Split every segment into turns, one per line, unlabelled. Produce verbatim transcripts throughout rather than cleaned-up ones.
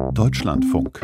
Deutschlandfunk.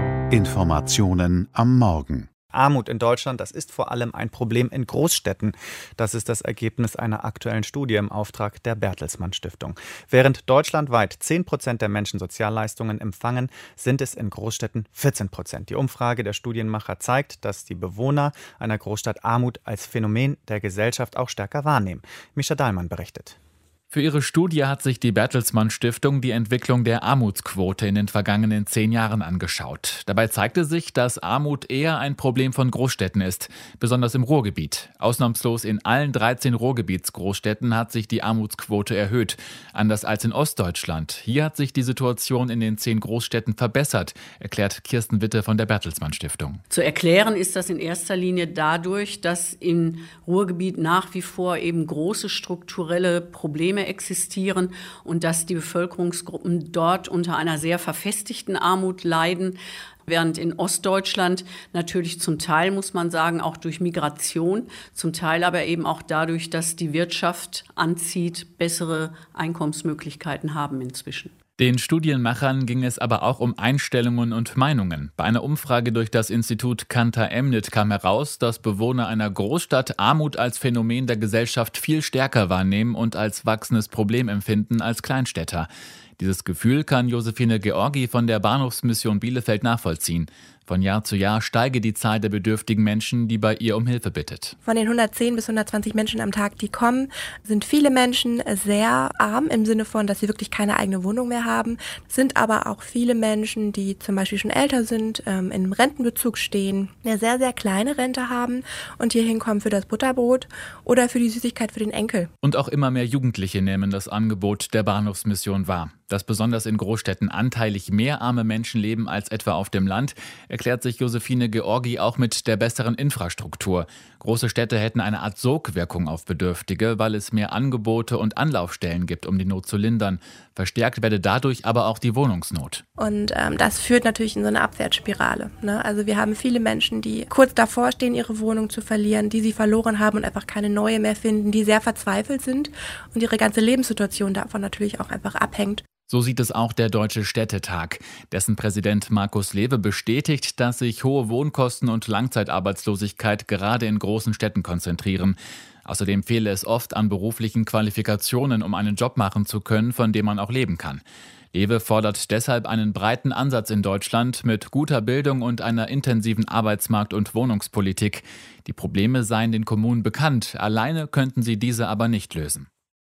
Informationen am Morgen.
Armut in Deutschland, das ist vor allem ein Problem in Großstädten. Das ist das Ergebnis einer aktuellen Studie im Auftrag der Bertelsmann Stiftung. Während deutschlandweit zehn Prozent der Menschen Sozialleistungen empfangen, sind es in Großstädten vierzehn Prozent. Die Umfrage der Studienmacher zeigt, dass die Bewohner einer Großstadt Armut als Phänomen der Gesellschaft auch stärker wahrnehmen. Mischa Dahlmann berichtet.
Für ihre Studie hat sich die Bertelsmann Stiftung die Entwicklung der Armutsquote in den vergangenen zehn Jahren angeschaut. Dabei zeigte sich, dass Armut eher ein Problem von Großstädten ist, besonders im Ruhrgebiet. Ausnahmslos in allen dreizehn Ruhrgebietsgroßstädten hat sich die Armutsquote erhöht. Anders als in Ostdeutschland. Hier hat sich die Situation in den zehn Großstädten verbessert, erklärt Kirsten Witte von der Bertelsmann Stiftung.
Zu erklären ist das in erster Linie dadurch, dass im Ruhrgebiet nach wie vor eben große strukturelle Probleme existieren und dass die Bevölkerungsgruppen dort unter einer sehr verfestigten Armut leiden, während in Ostdeutschland natürlich zum Teil, muss man sagen, auch durch Migration, zum Teil aber eben auch dadurch, dass die Wirtschaft anzieht, bessere Einkommensmöglichkeiten haben inzwischen.
Den Studienmachern ging es aber auch um Einstellungen und Meinungen. Bei einer Umfrage durch das Institut Kantar-Emnit kam heraus, dass Bewohner einer Großstadt Armut als Phänomen der Gesellschaft viel stärker wahrnehmen und als wachsendes Problem empfinden als Kleinstädter. Dieses Gefühl kann Josephine Georgi von der Bahnhofsmission Bielefeld nachvollziehen. Von Jahr zu Jahr steige die Zahl der bedürftigen Menschen, die bei ihr um Hilfe bittet.
Von den hundertzehn bis hundertzwanzig Menschen am Tag, die kommen, sind viele Menschen sehr arm im Sinne von, dass sie wirklich keine eigene Wohnung mehr haben. Es sind aber auch viele Menschen, die zum Beispiel schon älter sind, ähm, in einem Rentenbezug stehen, eine sehr, sehr kleine Rente haben und hier hinkommen für das Butterbrot oder für die Süßigkeit für den Enkel.
Und auch immer mehr Jugendliche nehmen das Angebot der Bahnhofsmission wahr. Dass besonders in Großstädten anteilig mehr arme Menschen leben als etwa auf dem Land, erklärt sich Josephine Georgi auch mit der besseren Infrastruktur. Große Städte hätten eine Art Sogwirkung auf Bedürftige, weil es mehr Angebote und Anlaufstellen gibt, um die Not zu lindern. Verstärkt werde dadurch aber auch die Wohnungsnot.
Und ähm, das führt natürlich in so eine Abwärtsspirale, ne? Also wir haben viele Menschen, die kurz davor stehen, ihre Wohnung zu verlieren, die sie verloren haben und einfach keine neue mehr finden, die sehr verzweifelt sind und ihre ganze Lebenssituation davon natürlich auch einfach abhängt.
So sieht es auch der Deutsche Städtetag. Dessen Präsident Markus Lewe bestätigt, dass sich hohe Wohnkosten und Langzeitarbeitslosigkeit gerade in großen Städten konzentrieren. Außerdem fehle es oft an beruflichen Qualifikationen, um einen Job machen zu können, von dem man auch leben kann. Lewe fordert deshalb einen breiten Ansatz in Deutschland mit guter Bildung und einer intensiven Arbeitsmarkt- und Wohnungspolitik. Die Probleme seien den Kommunen bekannt, alleine könnten sie diese aber nicht lösen.